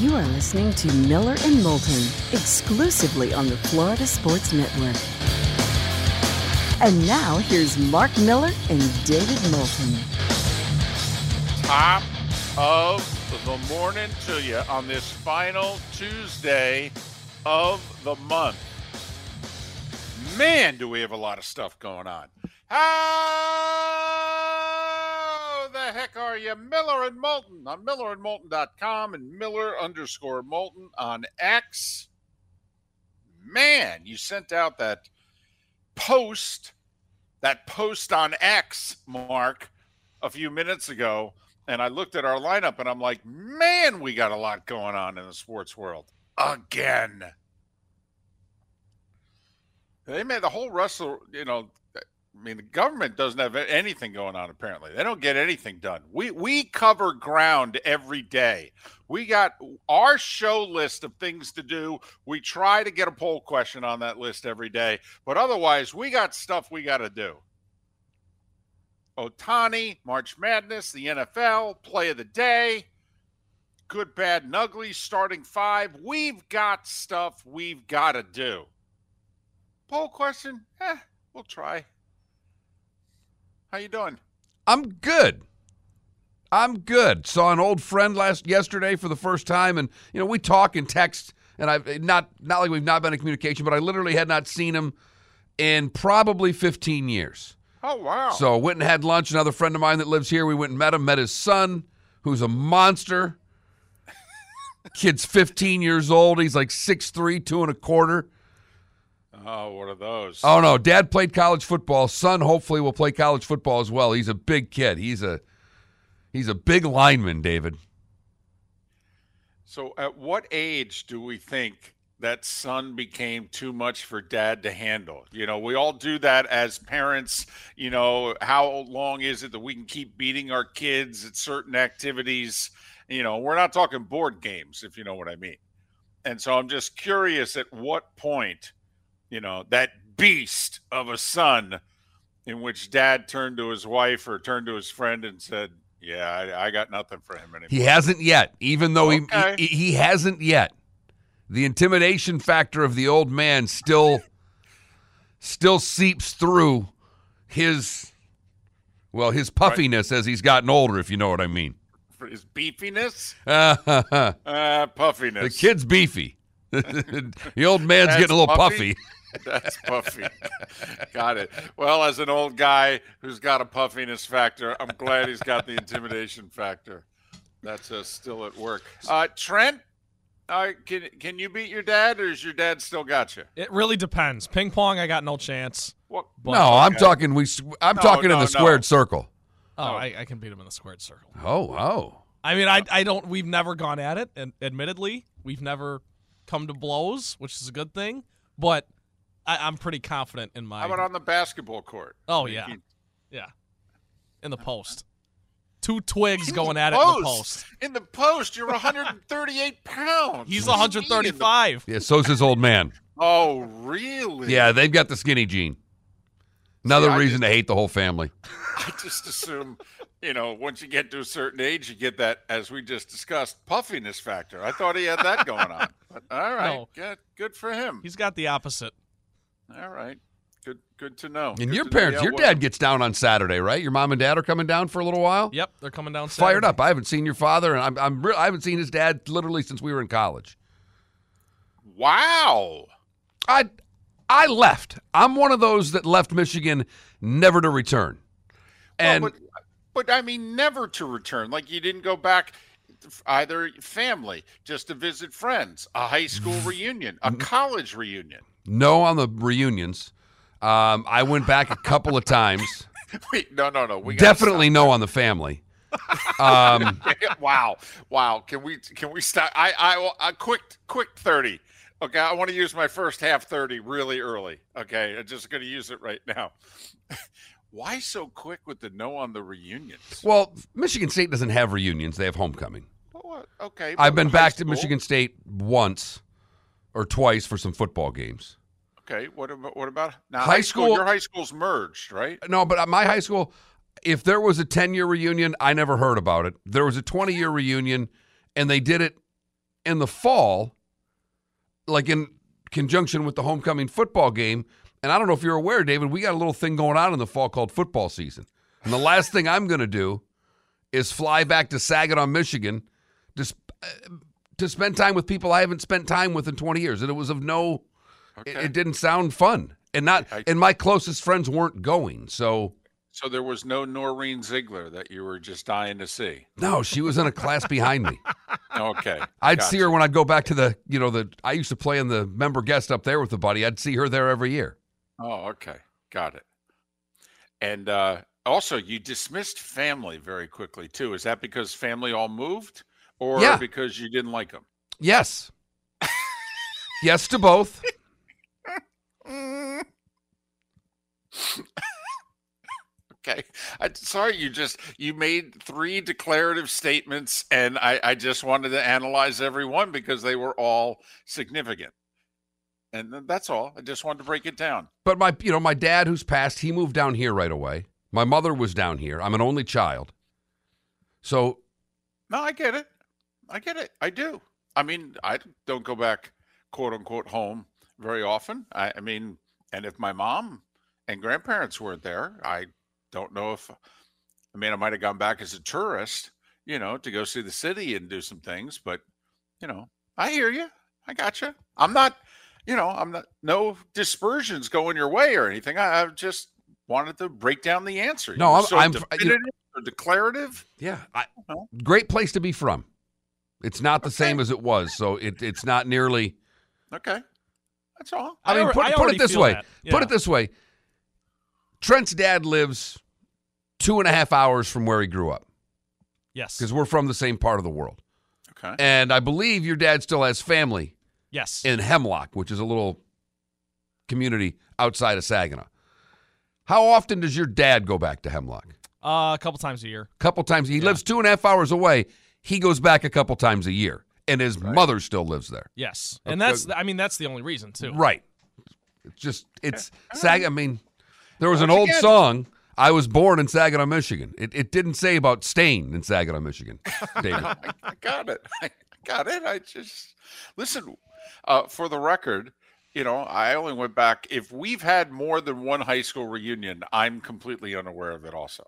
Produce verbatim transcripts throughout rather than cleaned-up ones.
You are listening to Miller and Moulton, exclusively on the Florida Sports Network. And now, here's Mark Miller and David Moulton. Top of the morning to you on this final Tuesday of the month. Man, do we have a lot of stuff going on. How the heck are you? Miller and Moulton on Miller and Moulton dot com and Miller underscore Moulton on X. Man, you sent out that post, that post on X, Mark, a few minutes ago, and I looked at our lineup and I'm like, man, we got a lot going on in the sports world. Again. They made the whole wrestle, you know, I mean, the government doesn't have anything going on, apparently. They don't get anything done. We we cover ground every day. We got our show list of things to do. We try to get a poll question on that list every day. But otherwise, we got stuff we got to do. Ohtani, March Madness, the N F L, play of the day, good, bad, and ugly, starting five. We've got stuff we've got to do. Poll question? Eh, we'll try. How you doing? I'm good. I'm good. Saw an old friend last yesterday for the first time, and you know we talk and text, and I've not not like we've not been in communication, but I literally had not seen him in probably fifteen years. Oh wow! So went and had lunch. Another friend of mine that lives here, we went and met him. Met his son, who's a monster. Kid's fifteen years old. He's like six three, two and a quarter. Oh, what are those? Oh, no. Dad played college football. Son hopefully will play college football as well. He's a big kid. He's a he's a big lineman, David. So at what age do we think that son became too much for dad to handle? You know, we all do that as parents. You know, how long is it that we can keep beating our kids at certain activities? You know, we're not talking board games, if you know what I mean. And so I'm just curious at what point, you know, that beast of a son in which dad turned to his wife or turned to his friend and said, yeah, I, I got nothing for him anymore. He hasn't yet, even though okay. he, he he hasn't yet. The intimidation factor of the old man still still seeps through his, well, his puffiness right. as he's gotten older, if you know what I mean. For his beefiness? uh, uh, puffiness. The kid's beefy. The old man's That's getting a little puffy? puffy. That's puffy. Got it. Well, as an old guy who's got a puffiness factor, I'm glad he's got the intimidation factor. That's uh, still at work. Uh, Trent, uh, can can you beat your dad, or is your dad still got you? It really depends. Ping pong, I got no chance. What? No, I'm talking. We. I'm No, talking no, in the no. squared circle. Oh, Oh. I, I can beat him in the squared circle. Oh, oh. I mean, I I don't. We've never gone at it, and admittedly, we've never come to blows, which is a good thing. But I, I'm pretty confident in my. How about on the basketball court? Oh You yeah, can- yeah. In the post, two twigs In going the at it in the post. In the post, you're one hundred thirty-eight pounds. He's What do you one hundred mean in the- thirty-five. Yeah, so's his old man. Oh, really? Yeah, they've got the skinny gene. Another See, I reason just- to hate the whole family. I just assume, you know, once you get to a certain age, you get that, as we just discussed, puffiness factor. I thought he had that going on. But all right, No. good, good for him. He's got the opposite. All right, good, good to know. And Good your to know. parents, Yeah, your well, dad gets down on Saturday, right? Your mom and dad are coming down for a little while. Yep, they're coming down. Fired Saturday. up. I haven't seen your father, and I'm, I'm re- I haven't seen his dad literally since we were in college. Wow. I, I left. I'm one of those that left Michigan never to return. And well, but, but I mean, never to return. Like you didn't go back. Either family, just to visit friends, a high school reunion, a college reunion. no on the reunions. Um, I went back a couple of times. Wait, no, no, no. We gotta Definitely stop. no on the family. Um, Wow, wow. Can we can we stop? I I a quick quick thirty. Okay, I want to use my first half thirty really early. Okay, I'm just going to use it right now. Why so quick with the no on the reunions? well, Michigan State doesn't have reunions. They have homecoming. Well, what? Okay, I've been high back to school. Michigan State once or twice for some football games. Okay, what about what about now? High school- Your high school's merged, right? No, but at my high school, if there was a ten-year reunion, I never heard about it. There was a twenty-year reunion, and they did it in the fall, like in conjunction with the homecoming football game. And I don't know if you're aware, David, we got a little thing going on in the fall called football season. And the last thing I'm going to do is fly back to Saginaw, Michigan to, sp- to spend time with people I haven't spent time with in twenty years. And it was of no, okay. it, it didn't sound fun. And not, I, and my closest friends weren't going. So, so there was no Noreen Ziegler that you were just dying to see. No, she was in a class behind me. Okay. I'd gotcha. see her when I'd go back to the, you know, the, I used to play in the member guest up there with the buddy. I'd see her there every year. Oh, okay. Got it. And, uh, also, you dismissed family very quickly, too. Is that because family all moved or yeah. because you didn't like them? Yes. Yes to both. Okay. I'm sorry, you just, you made three declarative statements, and I, I just wanted to analyze every one because they were all significant. And that's all. I just wanted to break it down. But my, you know, my dad who's passed, he moved down here right away. My mother was down here. I'm an only child. So. No, I get it. I get it. I do. I mean, I don't go back, quote unquote, home very often. I, I mean, and if my mom and grandparents weren't there, I don't know if, I mean, I might have gone back as a tourist, you know, to go see the city and do some things. But, you know, I hear you. I got you. I'm not, you know, I'm not, no dispersions going your way or anything. I, I just wanted to break down the answer. No, I'm, so I'm definitive you know, or declarative. Yeah, I, great place to be from. It's not the okay. same as it was, so it, it's not nearly. Okay, that's all. I mean, I, put, I put it this way. Yeah. Put it this way. Trent's dad lives two and a half hours from where he grew up. Yes, because we're from the same part of the world. Okay, and I believe your dad still has family. Yes, in Hemlock, which is a little community outside of Saginaw. How often does your dad go back to Hemlock? Uh, a couple times a year. A couple times. He yeah. lives two and a half hours away. He goes back a couple times a year, and his right. mother still lives there. Yes, and okay. that's, I mean, that's the only reason, too. Right. It's just, it's, okay. Sag. I mean, there was Once an old again. song, I was born in Saginaw, Michigan. It, it didn't say about staying in Saginaw, Michigan, David. I, I got it. I got it. I just, listen, uh, for the record, you know, I only went back. If we've had more than one high school reunion, I'm completely unaware of it also.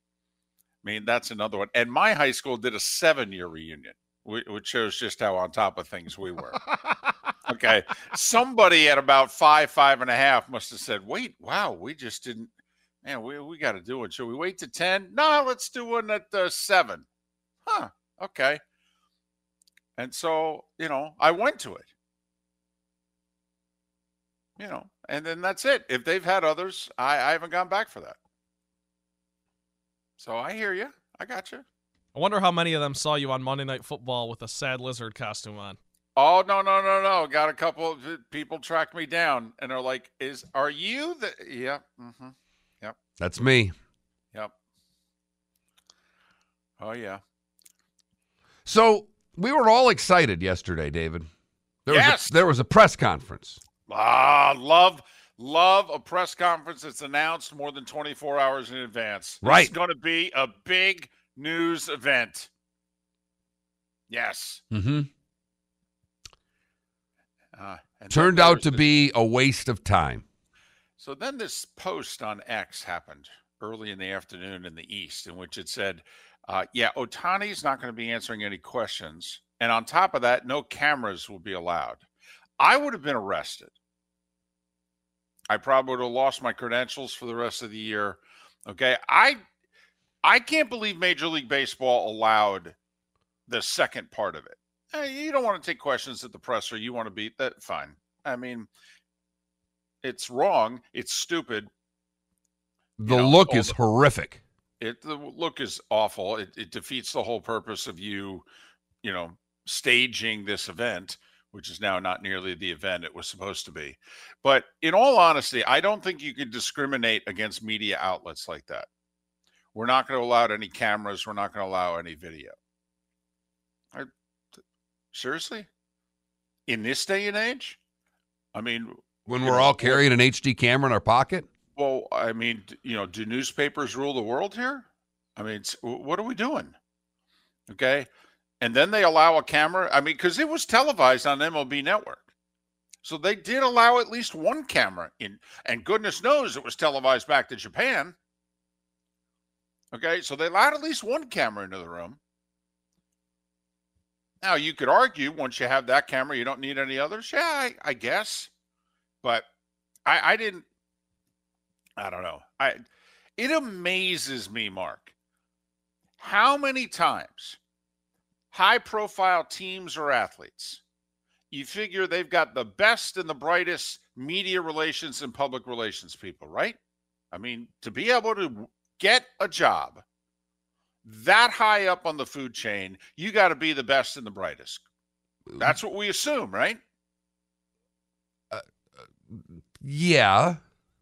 I mean, that's another one. And my high school did a seven-year reunion, which shows just how on top of things we were. Okay. Somebody at about five, five and a half must have said, wait, wow, we just didn't, man, we, we got to do it. Should we wait to ten? No, let's do one at uh, seven. Huh. Okay. And so, you know, I went to it. You know, and then that's it. If they've had others, I, I haven't gone back for that. So I hear you. I got you. I wonder how many of them saw you on Monday Night Football with a sad lizard costume on. Oh, no, no, no, no. Got a couple of people track me down and are like, "Is are you the?" Yeah. Mm-hmm. Yep. That's me. Yep. Oh, yeah. So we were all excited yesterday, David. There yes. Was a, there was a press conference. Ah, love, love a press conference that's announced more than twenty-four hours in advance. Right. It's going to be a big news event. Yes. Mm-hmm. Uh, Turned out to this, be a waste of time. So then this post on X happened early in the afternoon in the East, in which it said, uh, yeah, Ohtani's not going to be answering any questions. And on top of that, no cameras will be allowed. I would have been arrested. I probably would have lost my credentials for the rest of the year. Okay. I I can't believe Major League Baseball allowed the second part of it. Hey, you don't want to take questions at the presser. You want to beat that. Fine. I mean, it's wrong. It's stupid. The you know, look is the, horrific. It the look is awful. It, it defeats the whole purpose of you, you know, staging this event, which is now not nearly the event it was supposed to be. But in all honesty, I don't think you can discriminate against media outlets like that. We're not going to allow any cameras. We're not going to allow any video. I, seriously? In this day and age? I mean, when we're all carrying an H D camera in our pocket? Well, I mean, you know, do newspapers rule the world here? I mean, it's, what are we doing? Okay. And then they allow a camera. I mean, because it was televised on M L B Network. So they did allow at least one camera in. And goodness knows it was televised back to Japan. Okay, so they allowed at least one camera into the room. Now, you could argue once you have that camera, you don't need any others. Yeah, I, I guess. But I, I didn't. I don't know. I. It amazes me, Mark, how many times high-profile teams or athletes, you figure they've got the best and the brightest media relations and public relations people, right? I mean, to be able to get a job that high up on the food chain, you got to be the best and the brightest. That's what we assume, right? Uh, yeah.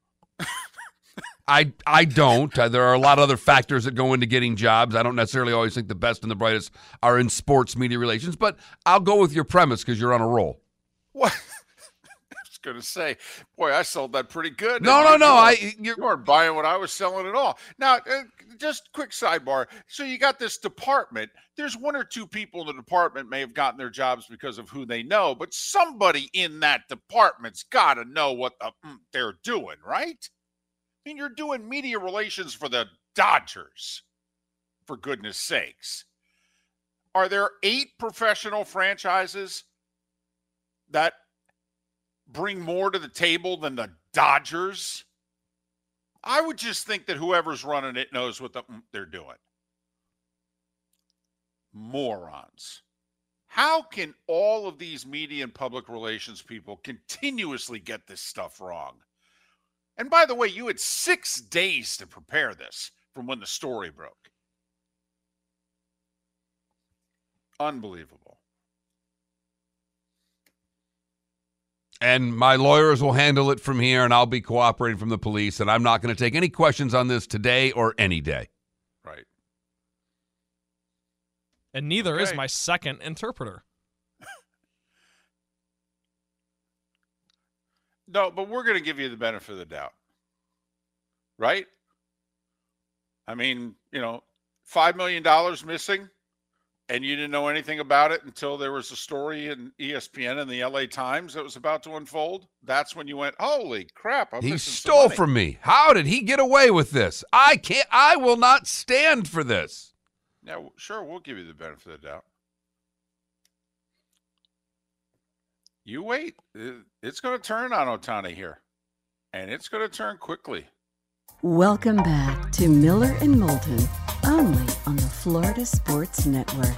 I I don't. Uh, there are a lot of other factors that go into getting jobs. I don't necessarily always think the best and the brightest are in sports media relations, but I'll go with your premise because you're on a roll. What? I was going to say, boy, I sold that pretty good. No, no, no. I you're, you weren't buying what I was selling at all. Now, uh, just quick sidebar. So you got this department. There's one or two people in the department may have gotten their jobs because of who they know, but somebody in that department's got to know what the, mm, they're doing, right? I mean, you're doing media relations for the Dodgers, for goodness sakes. Are there eight professional franchises that bring more to the table than the Dodgers? I would just think that whoever's running it knows what the, they're doing. Morons. How can all of these media and public relations people continuously get this stuff wrong? And by the way, you had six days to prepare this from when the story broke. Unbelievable. And my lawyers will handle it from here, and I'll be cooperating from the police, and I'm not going to take any questions on this today or any day. Right. And neither okay. is my second interpreter. No, but we're going to give you the benefit of the doubt. Right? I mean, you know, five million dollars missing, and you didn't know anything about it until there was a story in E S P N and the L A Times that was about to unfold. That's when you went, holy crap. I'm he missing stole some money. from me. How did he get away with this? I can't, I will not stand for this. Yeah, sure, we'll give you the benefit of the doubt. You wait. It's going to turn on Ohtani here, and it's going to turn quickly. Welcome back to Miller and Moulton, only on the Florida Sports Network.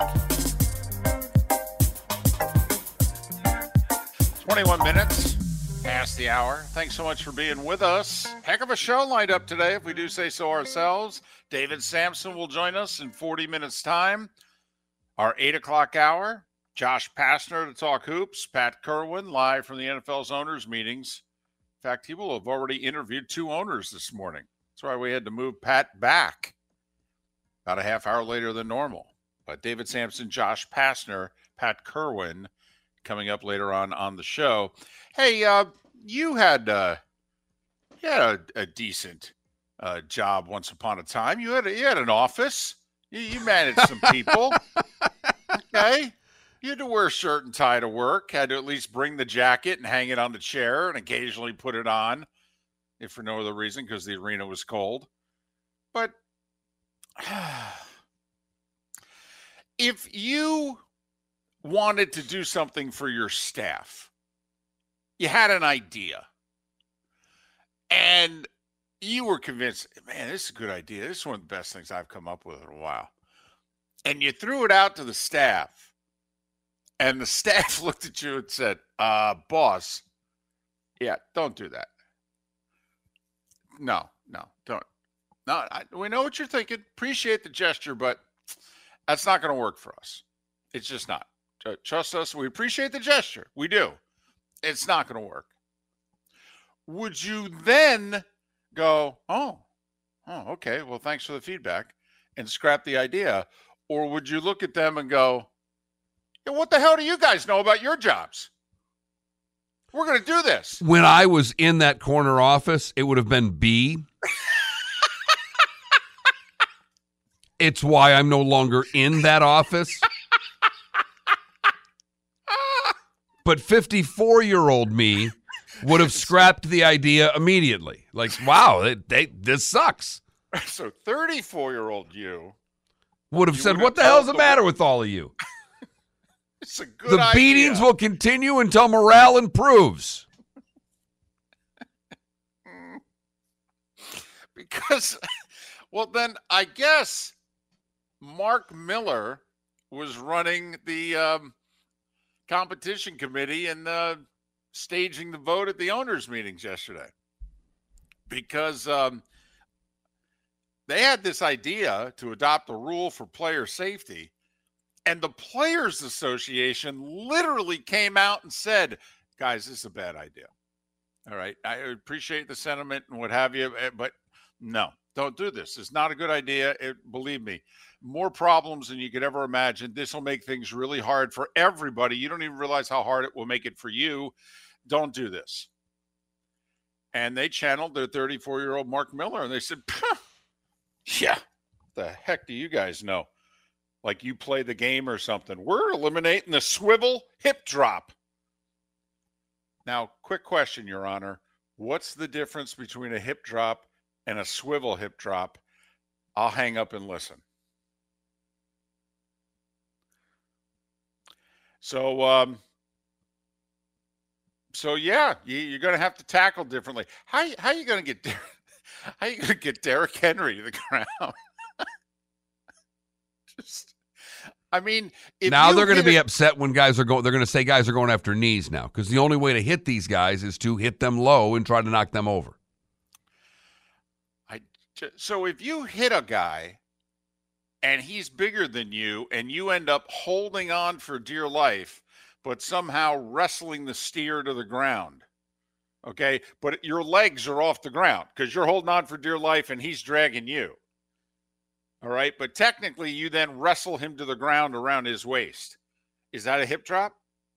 twenty-one minutes past the hour. Thanks so much for being with us. Heck of a show lined up today, if we do say so ourselves. David Sampson will join us in forty minutes' time. Our eight o'clock hour. Josh Pastner to talk hoops. Pat Kerwin live from the N F L's owners' meetings. In fact, he will have already interviewed two owners this morning. That's why we had to move Pat back about a half hour later than normal. But David Sampson, Josh Pastner, Pat Kerwin coming up later on on the show. Hey, uh, you had, uh, you had a, a decent uh, job once upon a time. You had a, you had an office. You, you managed some people. Okay. You had to wear a shirt and tie to work, had to at least bring the jacket and hang it on the chair and occasionally put it on, if for no other reason, because the arena was cold. But if you wanted to do something for your staff, you had an idea, and you were convinced, man, this is a good idea. This is one of the best things I've come up with in a while. And you threw it out to the staff. And the staff looked at you and said, uh, boss, yeah, don't do that. No, no, don't. No, I, we know what you're thinking. Appreciate the gesture, but that's not going to work for us. It's just not. Trust us. We appreciate the gesture. We do. It's not going to work. Would you then go, oh, oh, okay, well, thanks for the feedback, and scrap the idea? Or would you look at them and go, yeah, what the hell do you guys know about your jobs? We're going to do this. When I was in that corner office, it would have been B. It's why I'm no longer in that office. but fifty-four-year-old me would have scrapped the idea immediately. Like, wow, it, they, this sucks. So thirty-four-year-old you would have You said, would what have the hell's told the the- matter with all of you? It's a good The idea. beatings will continue until morale improves. Because, well, then I guess Mark Miller was running the um, competition committee and uh, staging the vote at the owners' meetings yesterday. Because um, they had this idea to adopt a rule for player safety, and the Players Association literally came out and said, guys, this is a bad idea. All right, I appreciate the sentiment and what have you, but no, don't do this. It's not a good idea. It, believe me, more problems than you could ever imagine. This will make things really hard for everybody. You don't even realize how hard it will make it for you. Don't do this. And they channeled their thirty-four-year-old Mark Miller, and they said, yeah, the heck do you guys know? Like you play the game or something. We're eliminating the swivel hip drop. Now, quick question, Your Honor. What's the difference between a hip drop and a swivel hip drop? I'll hang up and listen. So, um, so yeah, you, you're going to have to tackle differently. How how are you going to get Der- how are you going to get Derrick Henry to the ground? Just, I mean, if Now you they're going to hit be a- upset when guys are going. They're going to say guys are going after knees now because the only way to hit these guys is to hit them low and try to knock them over. I ju- so if you hit a guy and he's bigger than you and you end up holding on for dear life, but somehow wrestling the steer to the ground, okay, but your legs are off the ground because you're holding on for dear life and he's dragging you. All right, but technically you then wrestle him to the ground around his waist. Is that a hip drop?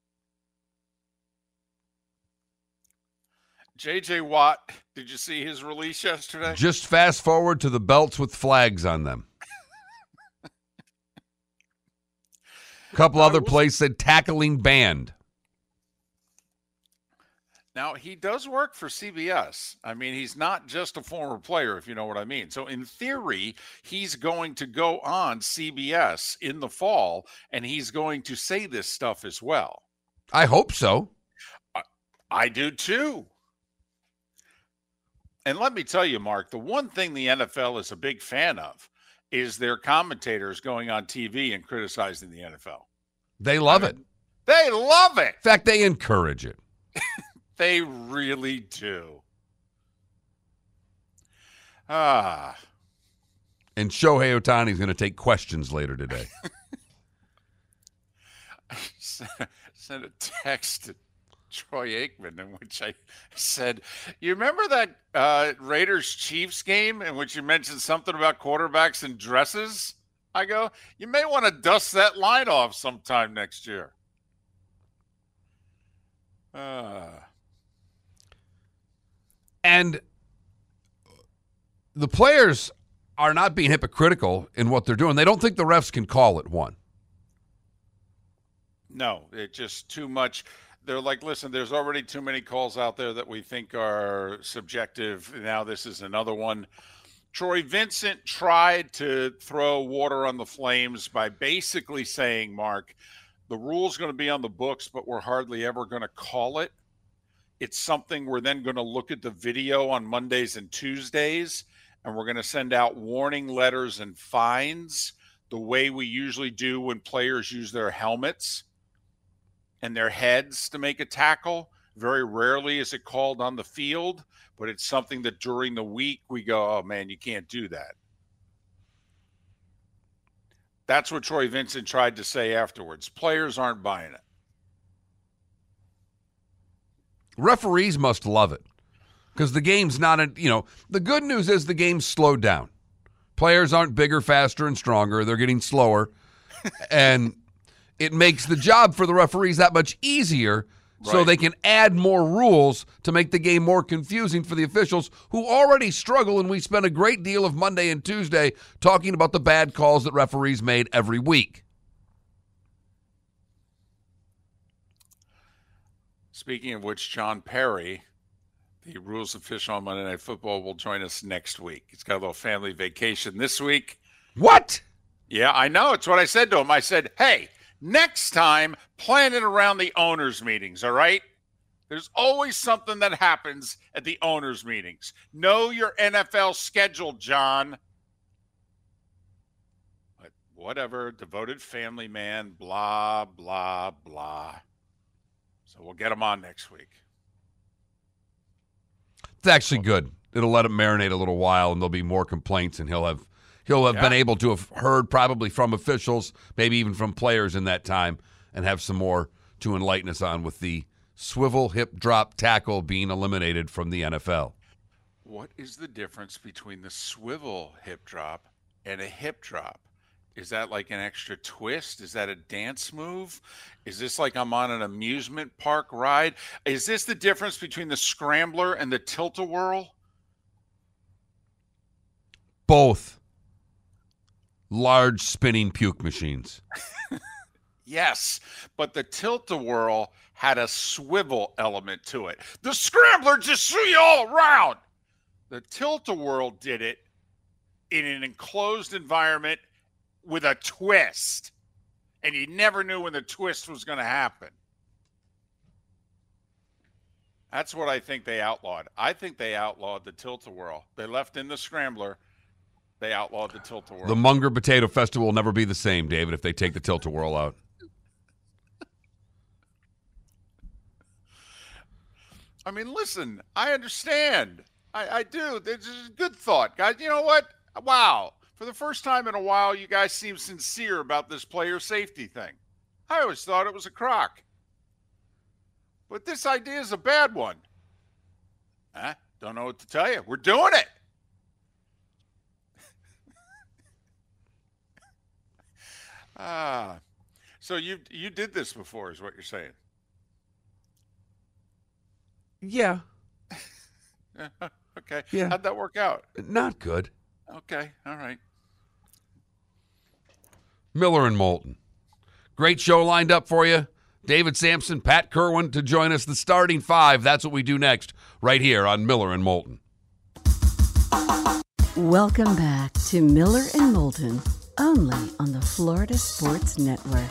J J Watt, did you see his release yesterday? Just fast forward to the belts with flags on them. A couple I other was- places said tackling banned. Now, he does work for C B S. I mean, he's not just a former player, if you know what I mean. So, in theory, he's going to go on C B S in the fall, and he's going to say this stuff as well. I hope so. I do too. And let me tell you, Mark, the one thing the N F L is a big fan of is their commentators going on T V and criticizing the N F L. They love it. In They love it. fact, they encourage it. They really do. Ah. And Shohei Ohtani is going to take questions later today. I sent a text to Troy Aikman in which I said, you remember that uh, Raiders-Chiefs game in which you mentioned something about quarterbacks and dresses? I go, you may want to dust that line off sometime next year. Uh, And the players are not being hypocritical in what they're doing. They don't think the refs can call it one. no, it's just too much. They're like, listen, there's already too many calls out there that we think are subjective. Now this is another one. Troy Vincent tried to throw water on the flames by basically saying, Mark, the rule's going to be on the books, but we're hardly ever going to call it. It's something we're then going to look at the video on Mondays and Tuesdays, and we're going to send out warning letters and fines the way we usually do when players use their helmets and their heads to make a tackle. Very rarely is it called on the field, but it's something that during the week we go, oh, man, you can't do that. That's what Troy Vincent tried to say afterwards. Players aren't buying it. Referees must love it because the game's not, a, you know, the good news is the game's slowed down. Players aren't bigger, faster, and stronger. They're getting slower. And it makes the job for the referees that much easier so Right. they can add more rules to make the game more confusing for the officials who already struggle. And we spend a great deal of Monday and Tuesday talking about the bad calls that referees made every week. Speaking of which, John Perry, the rules official on Monday Night Football, will join us next week. He's got a little family vacation this week. What? Yeah, I know. It's what I said to him. I said, hey, next time, plan it around the owners' meetings, all right? There's always something that happens at the owners' meetings. Know your N F L schedule, John. But whatever, devoted family man, blah, blah, blah. So we'll get him on next week. It's actually good. It'll let him marinate a little while, and there'll be more complaints, and he'll have he'll have Yeah. been able to have heard probably from officials, maybe even from players in that time, and have some more to enlighten us on with the swivel hip drop tackle being eliminated from the N F L. What is the difference between the swivel hip drop and a hip drop? Is that like an extra twist? Is that a dance move? Is this like I'm on an amusement park ride? Is this the difference between the scrambler and the tilt-a-whirl? Both large spinning puke machines. Yes, but the tilt-a-whirl had a swivel element to it. The scrambler just threw you all around. The tilt-a-whirl did it in an enclosed environment with a twist, and you never knew when the twist was going to happen. That's what I think they outlawed. I think they outlawed the tilt-a-whirl. They left in the scrambler. They outlawed the tilt-a-whirl. The Munger Potato Festival will never be the same, David, if they take the tilt-a-whirl out. I mean, listen, I understand. I, I do. This is a good thought, guys. You know what? Wow. For the first time in a while, you guys seem sincere about this player safety thing. I always thought it was a crock. But this idea is a bad one. Huh? Don't know what to tell you. We're doing it. ah. So you you did this before is what you're saying. Yeah. Okay. Yeah. How'd that work out? Not good. Okay. All right. Miller and Moulton. Great show lined up for you. David Sampson, Pat Kerwin to join us. The starting five. That's what we do next right here on Miller and Moulton. Welcome back to Miller and Moulton, only on the Florida Sports Network.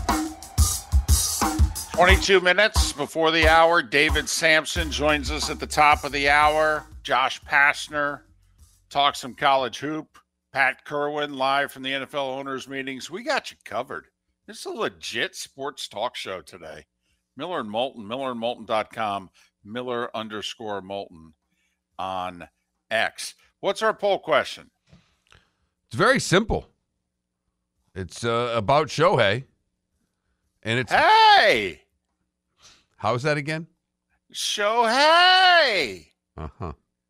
twenty-two minutes before the hour, David Sampson joins us at the top of the hour. Josh Pastner talks some college hoop. Pat Kerwin live from the N F L owners meetings. We got you covered. This is a legit sports talk show today. Miller and Moulton, miller and moulton dot com, Miller underscore Moulton on X. What's our poll question? It's very simple. It's uh, about Shohei. And it's... Hey! How's that again? Shohei! Uh-huh.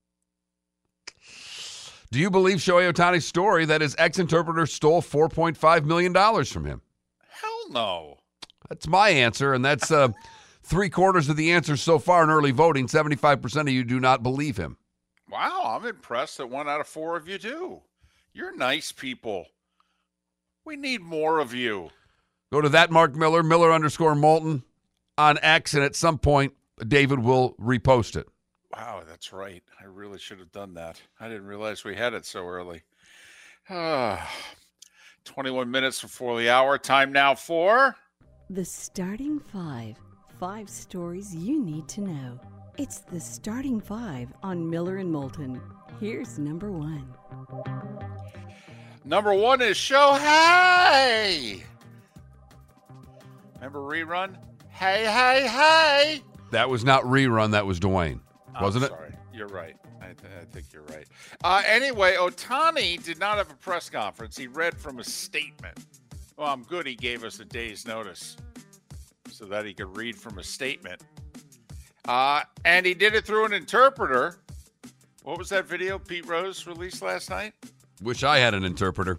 Do you believe Shohei Ohtani's story that his ex-interpreter stole four point five million dollars from him? Hell no. That's my answer, and that's uh, three-quarters of the answers so far in early voting. seventy-five percent of you do not believe him. Wow, I'm impressed that one out of four of you do. You're nice people. We need more of you. Go to that Mark Miller, Miller underscore Moulton on X, and at some point, David will repost it. Wow, that's right. I really should have done that. I didn't realize we had it so early. Ah, twenty-one minutes before the hour. Time now for... The starting five. Five stories you need to know. It's the starting five on Miller and Moulton. Here's number one. Number one is Shohei. Remember Rerun? Hey, hey, hey. That was not Rerun. That was Dwayne. Wasn't I'm it? Sorry. You're right. I, th- I think you're right. Uh, anyway, Ohtani did not have a press conference. He read from a statement. Well, I'm good he gave us a day's notice so that he could read from a statement. Uh, and he did it through an interpreter. What was that video Pete Rose released last night? Wish I had an interpreter.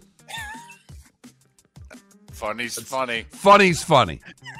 Funny's funny. Funny's funny.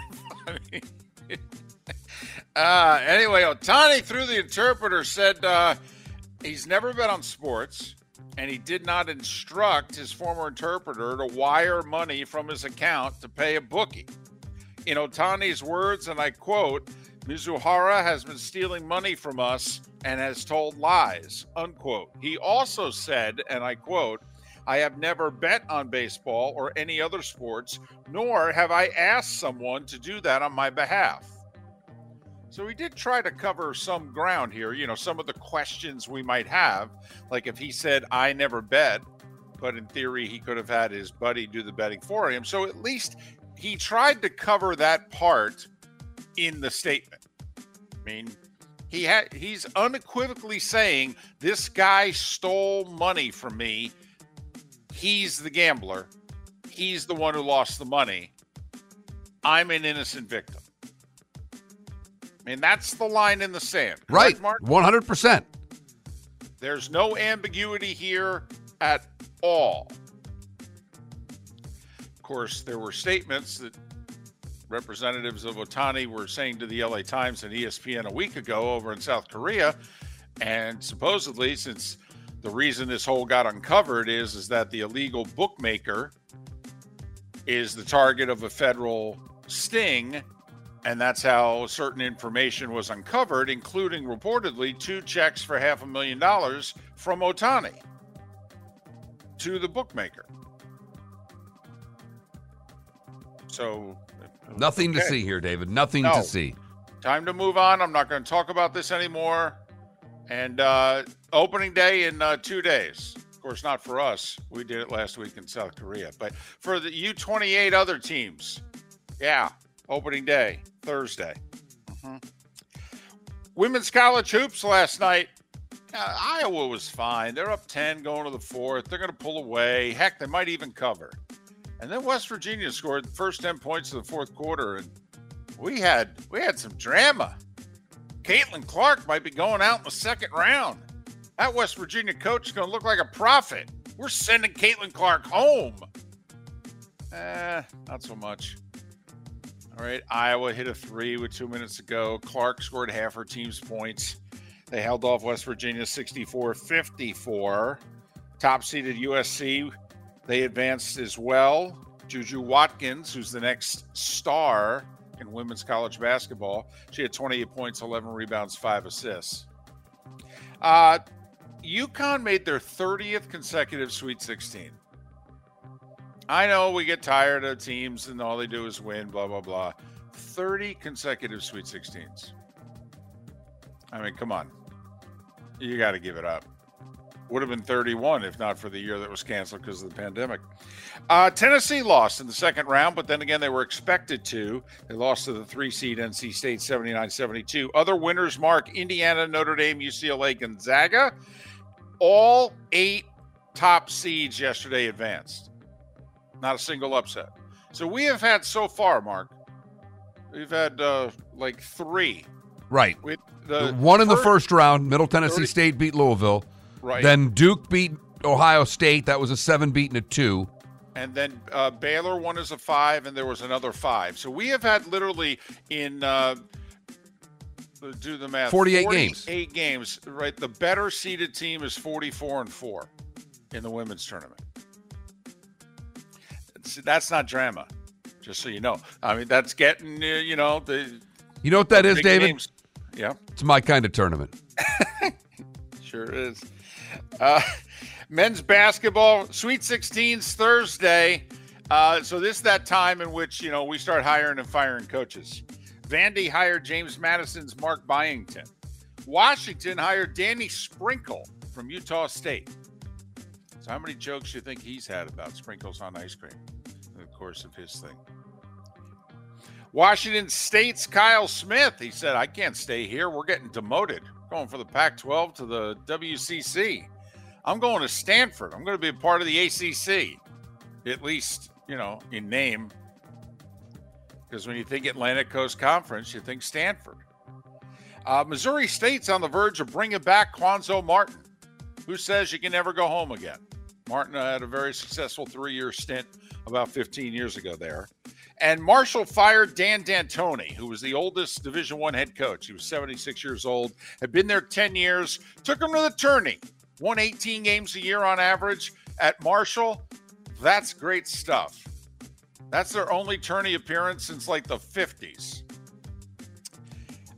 uh, anyway, Ohtani, through the interpreter, said uh, he's never been on sports, and he did not instruct his former interpreter to wire money from his account to pay a bookie. In Ohtani's words, and I quote, Mizuhara has been stealing money from us and has told lies, unquote. He also said, and I quote, I have never bet on baseball or any other sports, nor have I asked someone to do that on my behalf. So he did try to cover some ground here, you know, some of the questions we might have, like if he said, I never bet, but in theory, he could have had his buddy do the betting for him. So at least he tried to cover that part in the statement. I mean, he had he's unequivocally saying this guy stole money from me. He's the gambler. He's the one who lost the money. I'm an innocent victim. I mean, that's the line in the sand. Right, Mark? one hundred percent. There's no ambiguity here at all. Of course, there were statements that representatives of Ohtani were saying to the L A Times and E S P N a week ago over in South Korea. And supposedly, since the reason this whole got uncovered is, is that the illegal bookmaker is the target of a federal sting, and that's how certain information was uncovered, including reportedly two checks for half a million dollars from Ohtani to the bookmaker. So Nothing okay. to see here, David. Nothing No. to see. Time to move on. I'm not going to talk about this anymore. And uh, opening day in uh, two days. Of course, not for us. We did it last week in South Korea. But for the U twenty-eight other teams, yeah, opening day, Thursday. Mm-hmm. Women's college hoops last night. Uh, Iowa was fine. They're up ten going to the fourth. They're going to pull away. Heck, they might even cover. And then West Virginia scored the first ten points of the fourth quarter, and we had we had some drama. Caitlin Clark might be going out in the second round. That West Virginia coach is going to look like a prophet. We're sending Caitlin Clark home. Eh, not so much. All right, Iowa hit a three with two minutes to go. Clark scored half her team's points. They held off West Virginia sixty-four fifty-four. Top-seeded U S C, they advanced as well. Juju Watkins, who's the next star in women's college basketball, she had twenty-eight points, eleven rebounds, five assists. Uh, UConn made their thirtieth consecutive Sweet sixteen. I know we get tired of teams and all they do is win, blah, blah, blah. thirty consecutive Sweet sixteens. I mean, come on. You got to give it up. Would have been thirty-one if not for the year that was canceled because of the pandemic. Uh, Tennessee lost in the second round, but then again, they were expected to. They lost to the three-seed N C State seventy-nine seventy-two. Other winners, Mark, Indiana, Notre Dame, U C L A, Gonzaga. All eight top seeds yesterday advanced. Not a single upset. So we have had so far, Mark, we've had uh, like three. Right. With the One in the first, first round, Middle Tennessee thirty State beat Louisville. Right. Then Duke beat Ohio State. That was a seven beat and a two. And then uh, Baylor won as a five, and there was another five. So we have had literally in, uh, do the math, forty-eight games. Eight games, right? The better seeded team is forty-four and four in the women's tournament. It's, that's not drama, just so you know. I mean, that's getting, uh, you know, the. You know what that the is, big David? names. Yeah. It's my kind of tournament. Sure is. Uh, men's basketball, Sweet sixteens Thursday. Uh, so this is that time in which, you know, we start hiring and firing coaches. Vandy hired James Madison's Mark Byington. Washington hired Danny Sprinkle from Utah State. So how many jokes do you think he's had about sprinkles on ice cream in the course of his thing? Washington State's Kyle Smith. He said, I can't stay here. We're getting demoted. Going for the Pac twelve to the W C C. I'm going to Stanford. I'm going to be a part of the A C C, at least, you know, in name. Because when you think Atlantic Coast Conference, you think Stanford. Uh, Missouri State's on the verge of bringing back Quanzo Martin. Who says you can never go home again? Martin had a very successful three-year stint about fifteen years ago there. And Marshall fired Dan D'Antoni, who was the oldest Division I head coach. He was seventy-six years old, had been there ten years, took him to the tourney, won eighteen games a year on average at Marshall. That's great stuff. That's their only tourney appearance since like the fifties.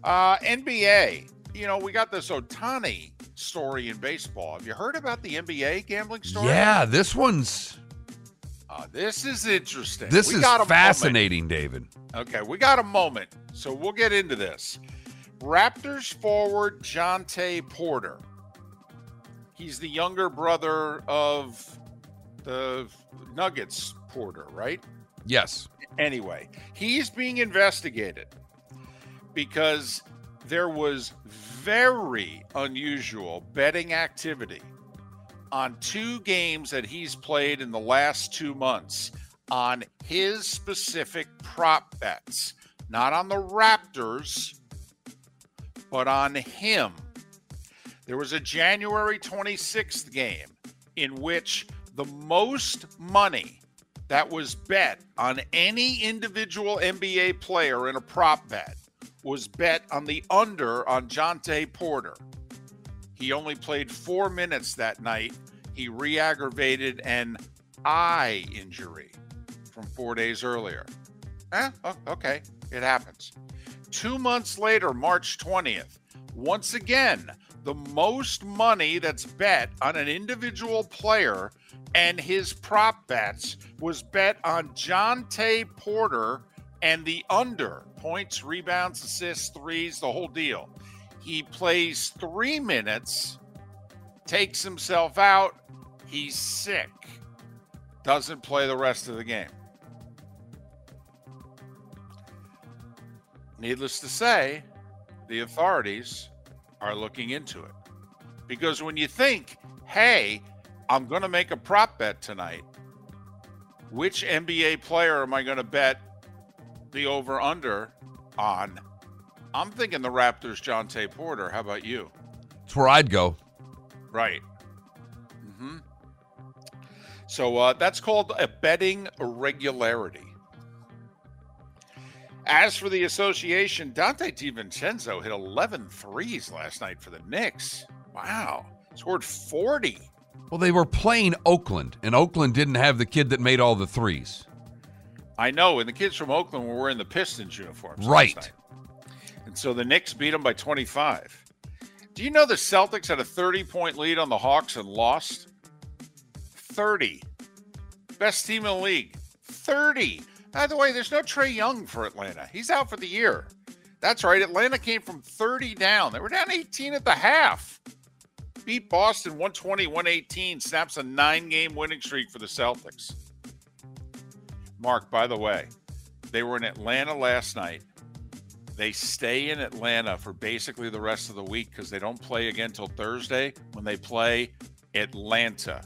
Uh, N B A. You know, we got this Ohtani story in baseball. Have you heard about the N B A gambling story? Yeah, this one's Uh, this is interesting. this we is got a fascinating, David. Moment. Okay, we got a moment, so we'll get into this. Raptors forward Jonte Porter. He's the younger brother of the Nuggets Porter, right? Yes. Anyway, he's being investigated because there was very unusual betting activity on two games that he's played in the last two months on his specific prop bets, not on the Raptors, but on him. There was a January twenty-sixth game in which the most money that was bet on any individual N B A player in a prop bet was bet on the under on Jonte Porter. He only played four minutes that night. He re-aggravated an eye injury from four days earlier. Eh, oh, okay, it happens. Two months later, March twentieth, once again, the most money that's bet on an individual player and his prop bets was bet on Jonte Porter and the under. Points, rebounds, assists, threes, the whole deal. He plays three minutes, takes himself out. He's sick. Doesn't play the rest of the game. Needless to say, the authorities are looking into it. Because when you think, hey, I'm going to make a prop bet tonight, which N B A player am I going to bet the over-under on? I'm thinking the Raptors' Jonte Porter. How about you? That's where I'd go. Right. Mm-hmm. So uh, that's called a betting irregularity. As for the association, Dante DiVincenzo hit eleven threes last night for the Knicks. Wow. Scored forty. Well, they were playing Oakland, and Oakland didn't have the kid that made all the threes. I know, and the kids from Oakland were wearing the Pistons uniforms. Right. Last night. And so the Knicks beat them by twenty-five. Do you know the Celtics had a thirty-point lead on the Hawks and lost? thirty. Best team in the league. thirty. By the way, there's no Trae Young for Atlanta. He's out for the year. That's right. Atlanta came from thirty down. They were down eighteen at the half. Beat Boston one twenty one eighteen. Snaps a nine-game winning streak for the Celtics. Mark, by the way, they were in Atlanta last night. They stay in Atlanta for basically the rest of the week because they don't play again until Thursday when they play Atlanta.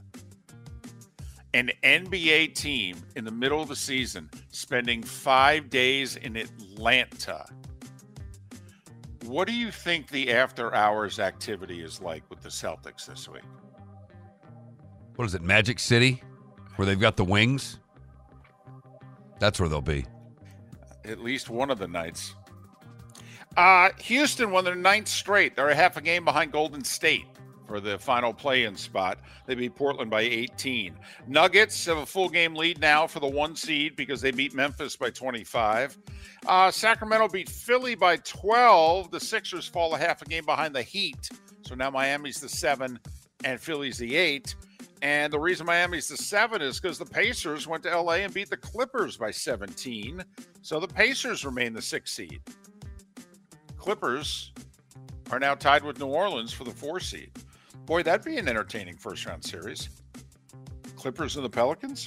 An N B A team in the middle of the season spending five days in Atlanta. What do you think the after-hours activity is like with the Celtics this week? What is it, Magic City, where they've got the wings? That's where they'll be. At least one of the nights. Uh, Houston won their ninth straight. They're a half a game behind Golden State for the final play-in spot. They beat Portland by eighteen. Nuggets have a full game lead now for the one seed because they beat Memphis by twenty-five. Uh, Sacramento beat Philly by twelve. The Sixers fall a half a game behind the Heat. So now Miami's the seven and Philly's the eight. And the reason Miami's the seven is because the Pacers went to L A and beat the Clippers by seventeen. So the Pacers remain the sixth seed. Clippers are now tied with New Orleans for the four seed. Boy, that'd be an entertaining first-round series. Clippers and the Pelicans.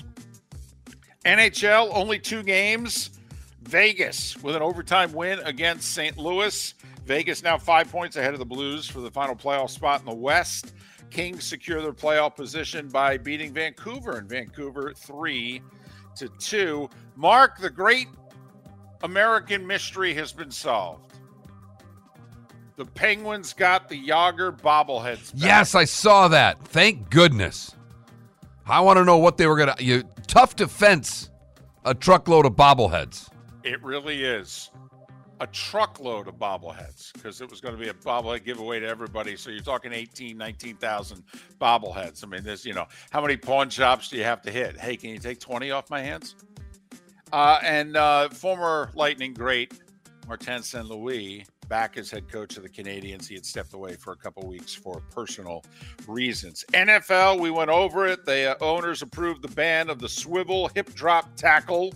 N H L, only two games. Vegas with an overtime win against Saint Louis. Vegas now five points ahead of the Blues for the final playoff spot in the West. Kings secure their playoff position by beating Vancouver, and Vancouver three to two. Mark, the great American mystery has been solved. The Penguins got the Yager bobbleheads back. Yes, I saw that. Thank goodness. I want to know what they were going to... You Tough defense, a truckload of bobbleheads. It really is. A truckload of bobbleheads because it was going to be a bobblehead giveaway to everybody. So you're talking eighteen, nineteen thousand bobbleheads. I mean, there's, you know, how many pawn shops do you have to hit? Hey, can you take twenty off my hands? Uh, and uh, former Lightning great Martin Saint Louis back as head coach of the Canadiens. He had stepped away for a couple weeks for personal reasons. N F L, we went over it. The uh, owners approved the ban of the swivel hip drop tackle.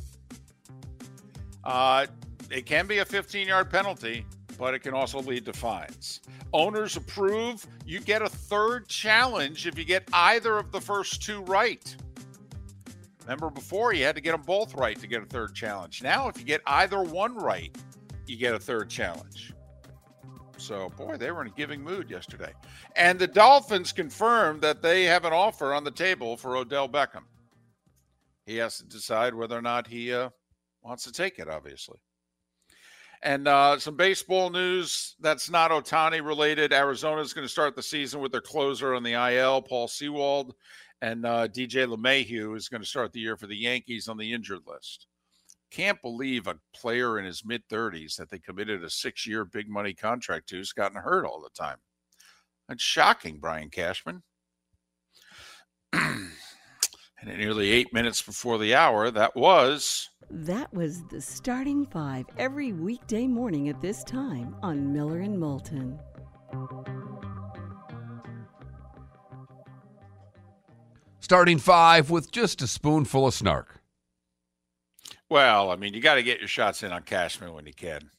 Uh, it can be a fifteen-yard penalty, but it can also lead to fines. Owners approve. You get a third challenge if you get either of the first two right. Remember before, you had to get them both right to get a third challenge. Now, if you get either one right, you get a third challenge. So, boy, they were in a giving mood yesterday. And the Dolphins confirmed that they have an offer on the table for Odell Beckham. He has to decide whether or not he uh, wants to take it, obviously. And uh, some baseball news that's not Ohtani related. Arizona is going to start the season with their closer on the I L, Paul Sewald. And uh, D J LeMahieu is going to start the year for the Yankees on the injured list. Can't believe a player in his mid-thirties that they committed a six-year big money contract to has gotten hurt all the time. That's shocking, Brian Cashman. And at nearly eight minutes before the hour, that was... That was the Starting Five every weekday morning at this time on Miller and Moulton. Starting Five with just a spoonful of snark. Well, I mean, you got to get your shots in on Cashman when you can.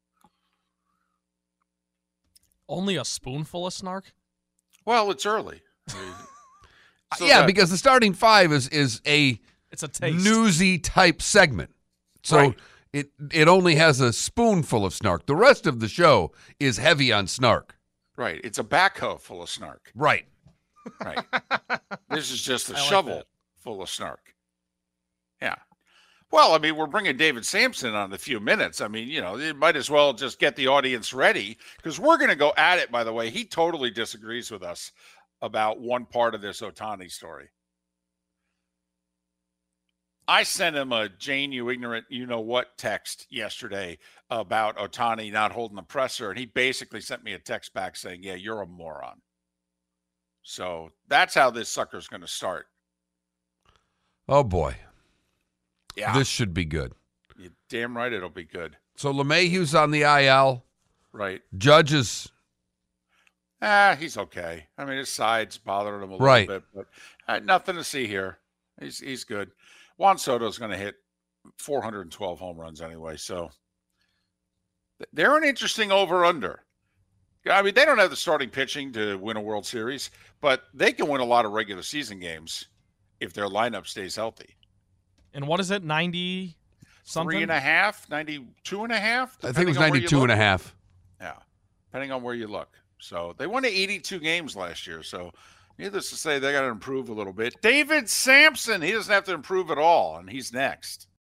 Only a spoonful of snark? Well, it's early. I mean, so yeah, that, because the Starting Five is is a It's a taste. newsy type segment. So Right. it it only has a spoonful of snark. The rest of the show is heavy on snark. right. It's a backhoe full of snark. Right. Right. This is just a I like shovel that. full of snark. Yeah. Well, I mean, we're bringing David Sampson on in a few minutes. I mean, you know, you might as well just get the audience ready because we're going to go at it, by the way. He totally disagrees with us about one part of this Ohtani story. I sent him a Jane, you ignorant, you know what text yesterday about Ohtani not holding the presser, and he basically sent me a text back saying, yeah, you're a moron. So that's how this sucker's going to start. Oh, boy. Yeah. This should be good. You're damn right it'll be good. So LeMahieu's on the I L. Right. Judge is Ah, he's okay. I mean, his side's bothering him a little Right. bit, but uh, nothing to see here. He's he's good. Juan Soto's going to hit four hundred twelve home runs anyway, so th- they're an interesting over-under. I mean, they don't have the starting pitching to win a World Series, but they can win a lot of regular season games if their lineup stays healthy. And what is it, ninety something? Three and a half, ninety-two and a half? I think it was depending on where you ninety-two and a look. half. Yeah, depending on where you look. So they won eighty-two games last year. So needless to say, they got to improve a little bit. David Sampson, he doesn't have to improve at all, and he's next.